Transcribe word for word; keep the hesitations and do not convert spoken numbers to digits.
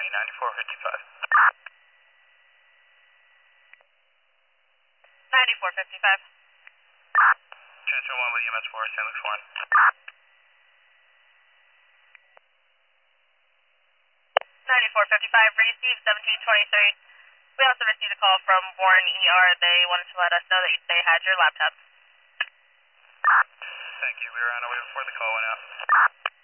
ninety-four fifty-five. ninety-four fifty-five. Transfer one with E M S four, Saint Luke's one. ninety-four fifty-five, received seventeen twenty-three. We also received a call from Warren E R. They wanted to let us know that they had your laptop. Thank you. We were on our way before the call went out.